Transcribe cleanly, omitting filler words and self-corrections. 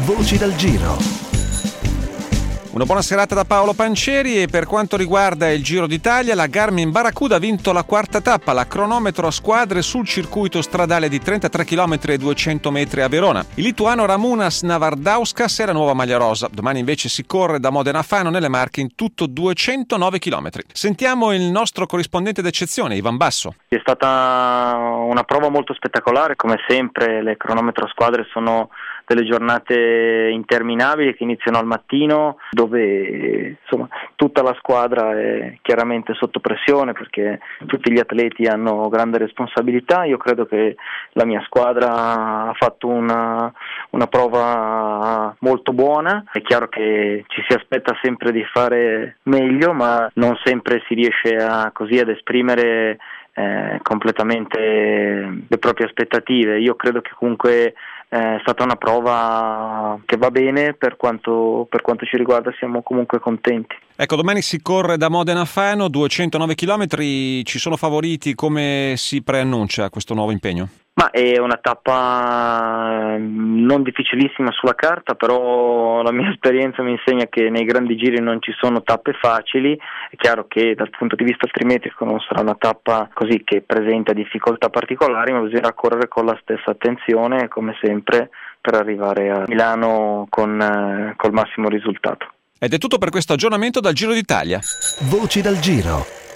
Voci dal Giro. Una buona serata da Paolo Pancieri e per quanto riguarda il Giro d'Italia, la Garmin Barracuda ha vinto la quarta tappa, la cronometro a squadre sul circuito stradale di 33 km e 200 metri a Verona. Il lituano Ramūnas Navardauskas è la nuova maglia rosa. Domani invece si corre da Modena a Fano nelle Marche in tutto 209 km. Sentiamo il nostro corrispondente d'eccezione, Ivan Basso. È stata una prova molto spettacolare, come sempre le cronometro a squadre sono delle giornate interminabili che iniziano al mattino, dove insomma tutta la squadra è chiaramente sotto pressione perché tutti gli atleti hanno grande responsabilità. Io credo che la mia squadra ha fatto una prova molto buona. È chiaro che ci si aspetta sempre di fare meglio, ma non sempre si riesce ad esprimere completamente le proprie aspettative. Io credo che comunque è stata una prova che va bene, per quanto ci riguarda siamo comunque contenti. Ecco, domani si corre da Modena a Fano, 209 km, ci sono favoriti, come si preannuncia questo nuovo impegno? Ma è una tappa non difficilissima sulla carta, però la mia esperienza mi insegna che nei grandi giri non ci sono tappe facili. È chiaro che dal punto di vista trimetrico non sarà una tappa così che presenta difficoltà particolari, ma bisognerà correre con la stessa attenzione, come sempre, per arrivare a Milano col massimo risultato. Ed è tutto per questo aggiornamento dal Giro d'Italia. Voci dal Giro.